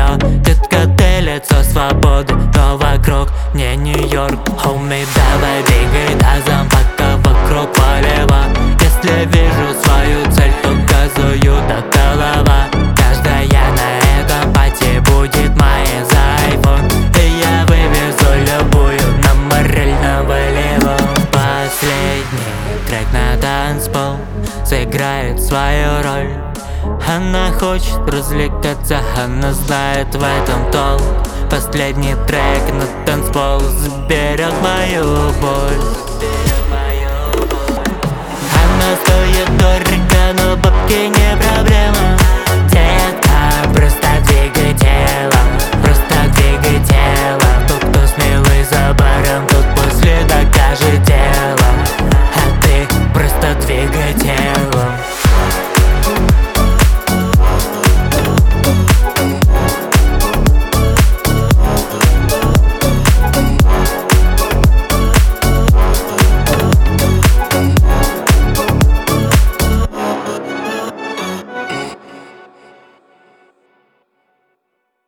ее. Детка, ты лицо свободы, но вокруг не Нью-Йорк. Хоуми, давай двигай тазом, пока вокруг полево. Если вижу свою цель, то газую до голова. Каждая на этом пати будет моей за айфон. И я вывезу любую на морально волевом. Последний трек на танцпол сыграет свою роль. Она хочет развлекаться, она знает в этом толк. Последний трек на танцпол заберет мою боль. Она стоит дорого, но бабки не